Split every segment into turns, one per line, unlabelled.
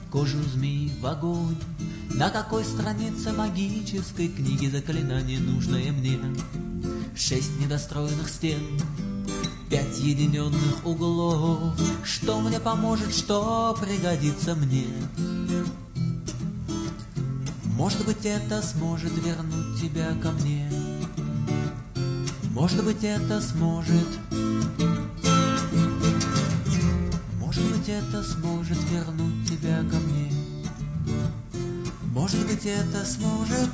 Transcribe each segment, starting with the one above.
кожу змеи в огонь. На какой странице магической книги заклинание нужное мне? 6 недостроенных стен, 5 единенных углов. Что мне поможет, что пригодится мне? Может быть, это сможет вернуть тебя ко мне. Может быть, это сможет. Может быть, это сможет вернуть тебя ко мне. Может быть, это сможет.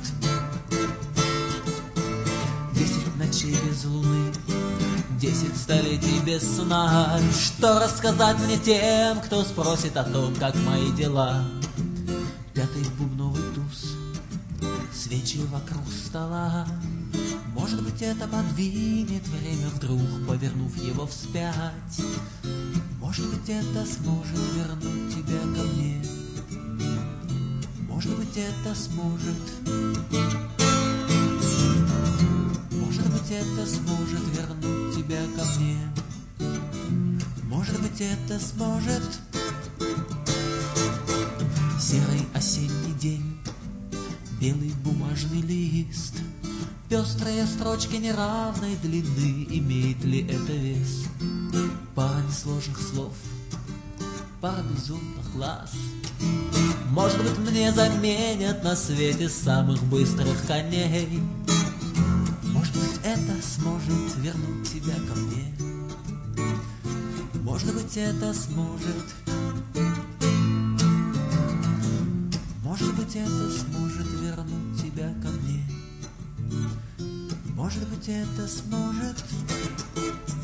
10 ночей без луны, 10 столетий без сна. Что рассказать мне тем, кто спросит о том, как мои дела? 5-й бубновый туз, свечи вокруг стола. Может быть, это подвинет время вдруг, повернув его вспять. Может быть, это сможет вернуть тебя ко мне. Может быть, это сможет. Может быть, это сможет вернуть тебя ко мне. Может быть, это сможет. Серый осенний день, белый бумажный лист, пестрые строчки неравной длины. Имеет ли это вес? Пара несложных слов, пара безумных глаз. Может быть, мне заменят на свете самых быстрых коней. Может быть, это сможет вернуть тебя ко мне. Может быть, это сможет. Может быть, это сможет вернуть тебя ко мне. Может быть, это сможет.